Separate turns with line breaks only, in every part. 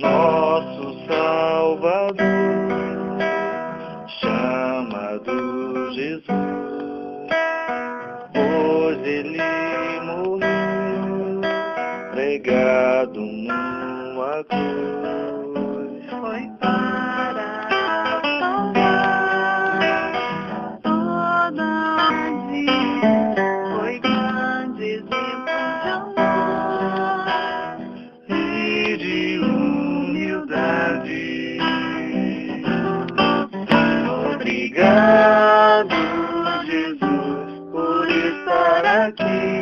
nosso Salvador, chamado Jesus, pois ele morreu, pregado numa cruz,
Foi para salvar toda a vida, foi grande exemplo de amor
e de humildade. Obrigado, Jesus, por estar aqui.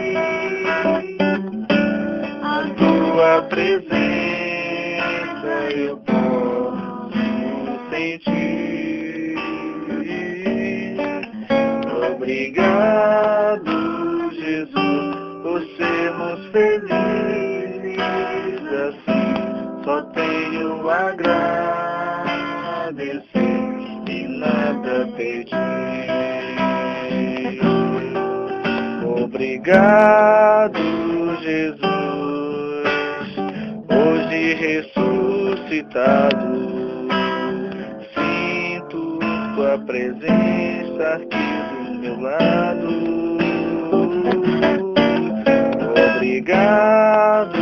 A tua presença eu posso sentir. Obrigado, Jesus, por sermos felizes assim. Só tenho a agradecer e nada pedir. Obrigado, Jesus, hoje ressuscitado. Sinto tua presença aqui do meu lado. Obrigado,